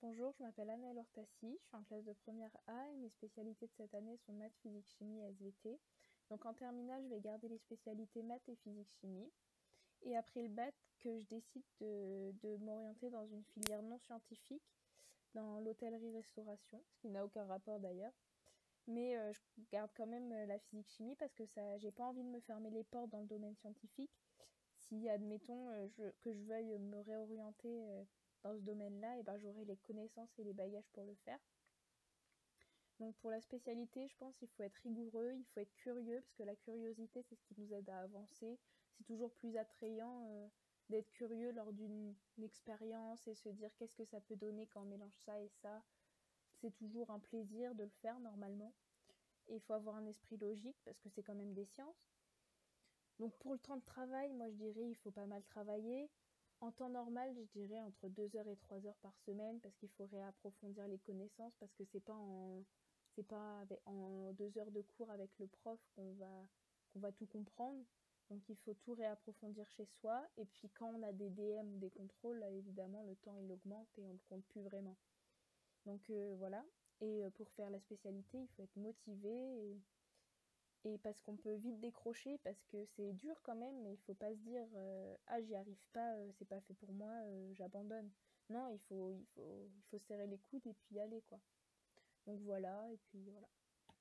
Bonjour, je m'appelle Anna Hortassi, je suis en classe de première A et mes spécialités de cette année sont maths, physique, chimie et SVT. Donc en terminale, je vais garder les spécialités maths et physique, chimie. Et après le bac, que je décide de m'orienter dans une filière non scientifique, dans l'hôtellerie-restauration, ce qui n'a aucun rapport d'ailleurs. Mais je garde quand même la physique-chimie parce que ça, j'ai pas envie de me fermer les portes dans le domaine scientifique. Si, admettons, que je veuille me réorienter dans ce domaine-là, et ben, j'aurai les connaissances et les bagages pour le faire. Donc pour la spécialité, je pense qu'il faut être rigoureux, il faut être curieux, parce que la curiosité, c'est ce qui nous aide à avancer. C'est toujours plus attrayant d'être curieux lors d'une expérience et se dire qu'est-ce que ça peut donner quand on mélange ça et ça. C'est toujours un plaisir de le faire normalement. Et il faut avoir un esprit logique, parce que c'est quand même des sciences. Donc pour le temps de travail, moi je dirais il faut pas mal travailler. En temps normal, je dirais entre 2 heures et 3 heures par semaine parce qu'il faut réapprofondir les connaissances parce que c'est pas en 2 heures de cours avec le prof qu'on va tout comprendre. Donc il faut tout réapprofondir chez soi. Et puis quand on a des DM ou des contrôles, là, évidemment le temps il augmente et on ne le compte plus vraiment. Donc voilà. Et pour faire la spécialité, il faut être motivé et parce qu'on peut vite décrocher, parce que c'est dur quand même, mais il faut pas se dire ah j'y arrive pas, c'est pas fait pour moi, j'abandonne. Non, il faut serrer les coudes et puis y aller quoi. Donc voilà, et puis voilà.